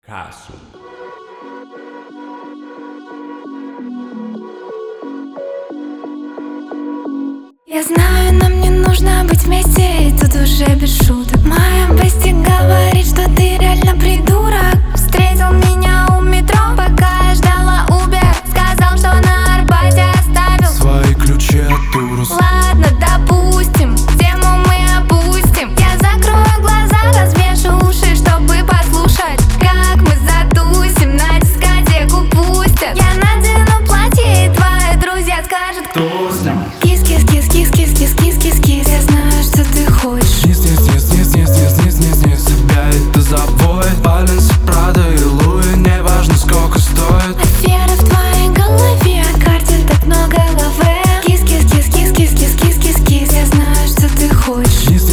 Касу. Я знаю, нам не нужно быть вместе, и тут уже без шуток. Моя бести говорит, что ты реально придурок. Встретил меня у метро, пока я ждала Uber. Сказал, что на Арбате оставил свои ключи от Урус. Ладно, допустим, тему мы опустим. Я закрою глаза, развешу уши, чтобы послушать, как мы затусим, на дискотеку пустят. Я надену платье, и твои друзья скажут: Туснем. Кис-кис-кис-кис-кис-кис-кис. Я знаю, что ты хочешь. Низ, себя это заводит. Баланс, Прада и Луи, неважно сколько стоит. Афера в твоей голове, о карте так много лаве. Кис-кис-кис-кис-кис-кис-кис. Я знаю, что ты хочешь. Низ,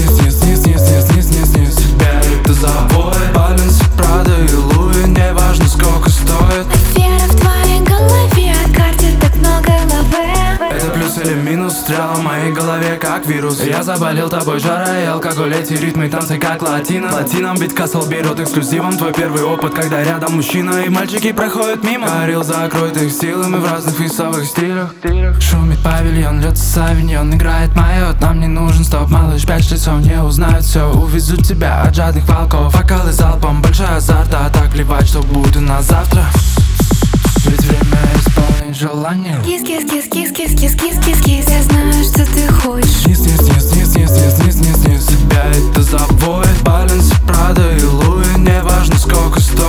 себя это заводит. Баланс, Прада и Луи, неважно сколько стоит. Афера в твоей голове, о карте так много лаве. Это плюс или минус, стрела в моей голове как вирус. Я заболел тобой, жара и алкоголь, эти ритмы, танцы как латино. Латином бит Касл берет эксклюзивом твой первый опыт, когда рядом мужчина и мальчики проходят мимо. Говорил, закроет их силы, мы в разных весовых стилях. Шумит павильон, льется савиньон, играет майот. Нам не нужен стоп, малыш, 5 часов не узнают все. Увезут тебя от жадных волков, бокалы залпом, большая азарта. А так плевать, что будет у нас завтра. Ведь время исполнить желание. Кис-кис-кис-кис-кис-кис-кис. Я знаю, что ты хочешь. Низ, себя это заводит. Баланс, Прада и Луи, неважно сколько стоит.